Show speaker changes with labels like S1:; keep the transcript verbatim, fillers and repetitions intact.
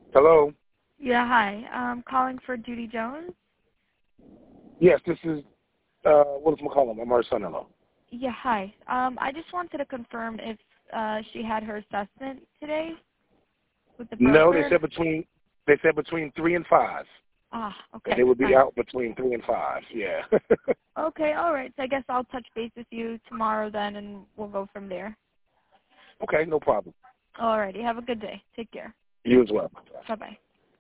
S1: Hello?
S2: Yeah, hi. I'm calling for Judy Jones.
S1: Yes, this is uh, Willis McCollum. I'm her son-in-law.
S2: Yeah, hi. Um, I just wanted to confirm if uh, she had her assessment today with the
S1: No, they
S2: broker.
S1: said between they said between three and five.
S2: Ah, okay.
S1: And they would be
S2: Fine.
S1: out between three and five. Yeah.
S2: Okay, all right. So I guess I'll touch base with you tomorrow then, and we'll go from there.
S1: Okay, no problem.
S2: All righty. Have a good day. Take care.
S1: You as well.
S2: Bye-bye.